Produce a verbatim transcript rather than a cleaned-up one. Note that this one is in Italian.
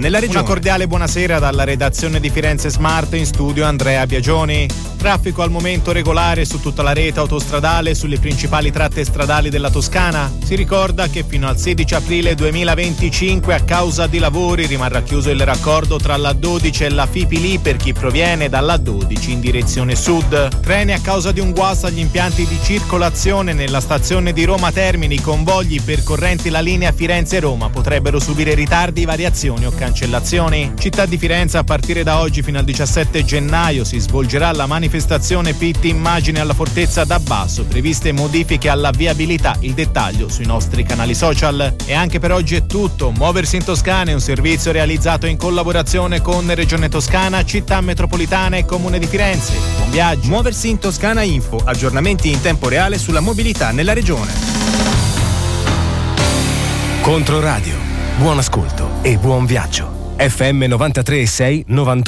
nella regione. Una cordiale buonasera dalla redazione di Firenze Smart, in studio Andrea Biagioni. Traffico al momento regolare su tutta la rete autostradale, sulle principali tratte stradali della Toscana. Si ricorda che fino al sedici aprile duemilaventicinque a causa di lavori rimarrà chiuso il raccordo tra la dodici e la Fipili per chi proviene dalla dodici in direzione sud. Treni a causa di un guasto agli impianti di circolazione nella stazione di Roma Termini. Convogli percorrenti la linea Firenze-Roma potrebbero subire ritardi, variazioni o cancellazioni. Città di Firenze, a partire da oggi fino al diciassette gennaio si svolgerà la manifestazione Pitti Immagine alla Fortezza d'Abbasso, previste modifiche alla viabilità, il dettaglio sui nostri canali social. E anche per oggi è tutto. Muoversi in Toscana è un servizio realizzato in collaborazione con Regione Toscana, Città Metropolitana e Comune di Firenze. Buon viaggio. Muoversi in Toscana Info, aggiornamenti in tempo reale sulla mobilità nella regione. Controradio, buon ascolto e buon viaggio. F M novantatré e sei novantotto